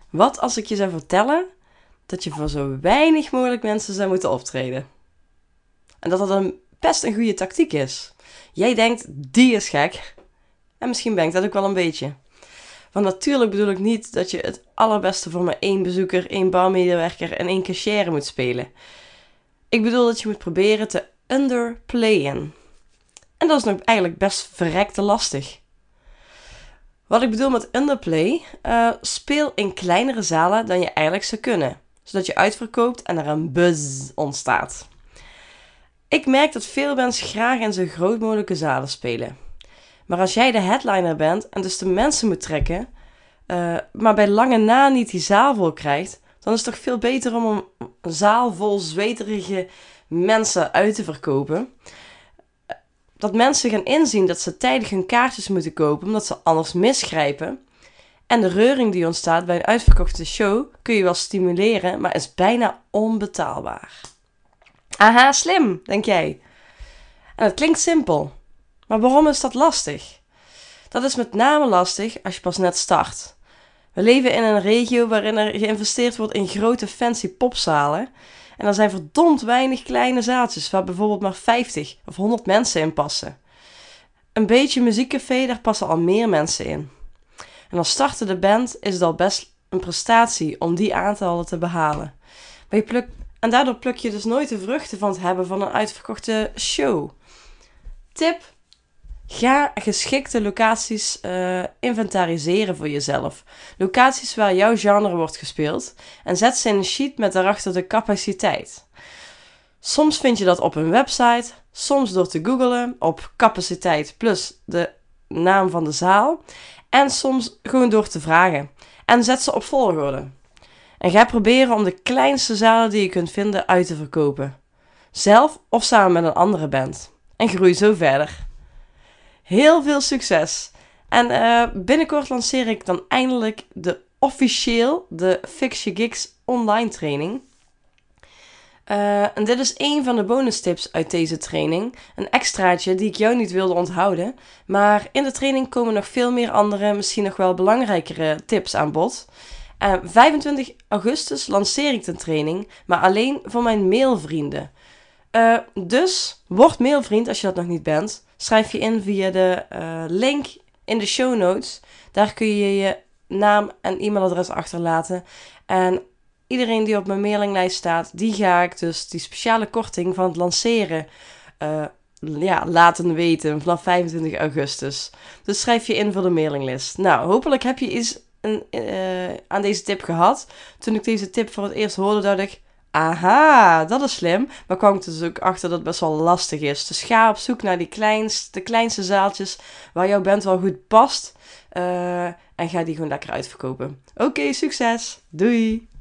Wat als ik je zou vertellen dat je voor zo weinig mogelijk mensen zou moeten optreden? En dat een best een goede tactiek is. Jij denkt, die is gek. En misschien ben ik dat ook wel een beetje. Want natuurlijk bedoel ik niet dat je het allerbeste voor maar 1 bezoeker, 1 barmedewerker en 1 cashier moet spelen. Ik bedoel dat je moet proberen te underplayen. En dat is nog eigenlijk best verrekte lastig. Wat ik bedoel met underplay, speel in kleinere zalen dan je eigenlijk zou kunnen. Zodat je uitverkoopt en er een buzz ontstaat. Ik merk dat veel bands graag in zo groot mogelijke zalen spelen. Maar als jij de headliner bent en dus de mensen moet trekken, maar bij lange na niet die zaal vol krijgt, dan is het toch veel beter om een zaal vol zweterige mensen uit te verkopen. Dat mensen gaan inzien dat ze tijdig hun kaartjes moeten kopen, omdat ze anders misgrijpen. En de reuring die ontstaat bij een uitverkochte show kun je wel stimuleren, maar is bijna onbetaalbaar. Aha, slim, denk jij. En het klinkt simpel. Maar waarom is dat lastig? Dat is met name lastig als je pas net start. We leven in een regio waarin er geïnvesteerd wordt in grote fancy popzalen. En er zijn verdomd weinig kleine zaaltjes waar bijvoorbeeld maar 50 of 100 mensen in passen. Een beetje muziekcafé, daar passen al meer mensen in. En als startende band is het al best een prestatie om die aantallen te behalen. En daardoor pluk je dus nooit de vruchten van het hebben van een uitverkochte show. Tip: ga geschikte locaties inventariseren voor jezelf. Locaties waar jouw genre wordt gespeeld. En zet ze in een sheet met daarachter de capaciteit. Soms vind je dat op een website. Soms door te googlen op capaciteit plus de naam van de zaal. En soms gewoon door te vragen. En zet ze op volgorde. En ga proberen om de kleinste zalen die je kunt vinden uit te verkopen. Zelf of samen met een andere band. En groei zo verder. Heel veel succes! En binnenkort lanceer ik dan eindelijk de Fix Your Gigs online training. En dit is één van de bonus tips uit deze training. Een extraatje die ik jou niet wilde onthouden. Maar in de training komen nog veel meer andere, misschien nog wel belangrijkere tips aan bod. 25 augustus lanceer ik de training, maar alleen voor mijn mailvrienden. Dus word mailvriend als je dat nog niet bent. Schrijf je in via de link in de show notes. Daar kun je je naam en e-mailadres achterlaten. En iedereen die op mijn mailinglijst staat, die ga ik dus die speciale korting van het lanceren laten weten vanaf 25 augustus. Dus schrijf je in voor de mailinglist. Nou, hopelijk heb je iets aan deze tip gehad. Toen ik deze tip voor het eerst hoorde, dacht ik: aha, dat is slim. Maar kwam ik er dus ook achter dat het best wel lastig is. Dus ga op zoek naar de kleinste zaaltjes waar jouw band wel goed past. En ga die gewoon lekker uitverkopen. Oké, succes. Doei!